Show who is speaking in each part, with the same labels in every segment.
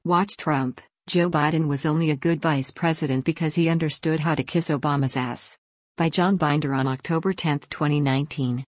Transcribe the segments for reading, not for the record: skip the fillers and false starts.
Speaker 1: Watch Trump. Joe Biden was only a good vice president because he understood how to kiss Obama's ass. By John Binder on October 10, 2019.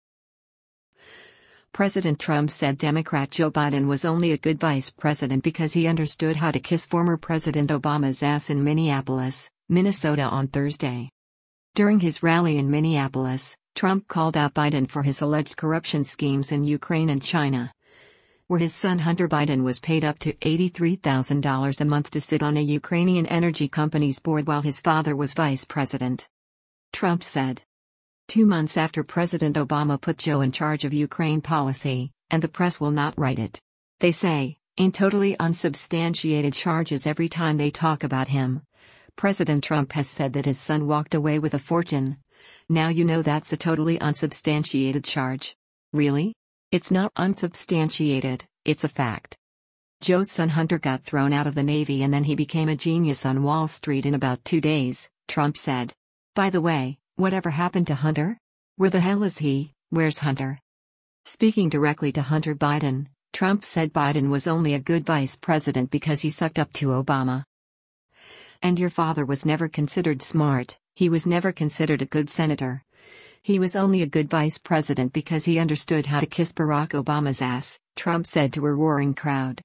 Speaker 1: President Trump said Democrat Joe Biden was only a good vice president because he understood how to kiss former President Obama's ass in Minneapolis, Minnesota on Thursday. During his rally in Minneapolis, Trump called out Biden for his alleged corruption schemes in Ukraine and China, where his son Hunter Biden was paid up to $83,000 a month to sit on a Ukrainian energy company's board while his father was vice president. Trump said. 2 months after President Obama put Joe in charge of Ukraine policy, and the press will not write it. They say, in totally unsubstantiated charges every time they talk about him. President Trump has said that his son walked away with a fortune. Now you know that's a totally unsubstantiated charge. Really? It's not unsubstantiated, it's a fact. Joe's son Hunter got thrown out of the Navy and then he became a genius on Wall Street in about 2 days, Trump said. By the way, whatever happened to Hunter? Where the hell is he? Where's Hunter? Speaking directly to Hunter Biden, Trump said Biden was only a good vice president because he sucked up to Obama. And your father was never considered smart, he was never considered a good senator. He was only a good vice president because he understood how to kiss Barack Obama's ass, Trump said to a roaring crowd.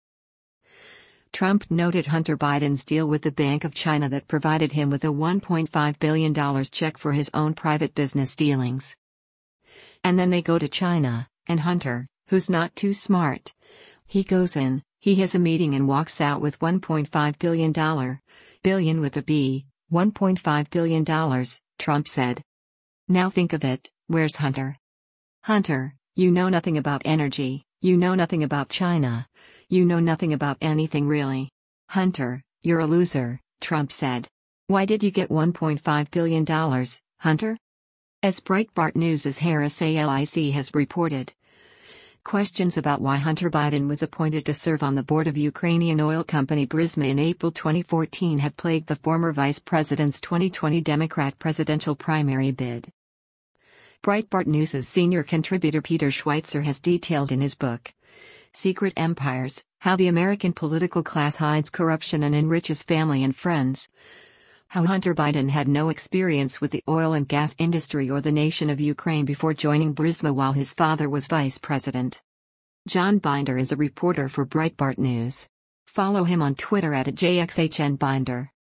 Speaker 1: Trump noted Hunter Biden's deal with the Bank of China that provided him with a $1.5 billion check for his own private business dealings. And then they go to China, and Hunter, who's not too smart, he goes in, he has a meeting and walks out with $1.5 billion, billion with a B, $1.5 billion, Trump said. Now think of it, where's Hunter? Hunter, you know nothing about energy, you know nothing about China, you know nothing about anything really. Hunter, you're a loser, Trump said. Why did you get $1.5 billion, Hunter? As Breitbart News' Harris ALIC has reported, questions about why Hunter Biden was appointed to serve on the board of Ukrainian oil company Burisma in April 2014 have plagued the former vice president's 2020 Democrat presidential primary bid. Breitbart News' senior contributor Peter Schweitzer has detailed in his book, Secret Empires, How the American Political Class Hides Corruption and Enriches Family and Friends, how Hunter Biden had no experience with the oil and gas industry or the nation of Ukraine before joining Burisma while his father was vice president. John Binder is a reporter for Breitbart News. Follow him on Twitter @JXHNBinder.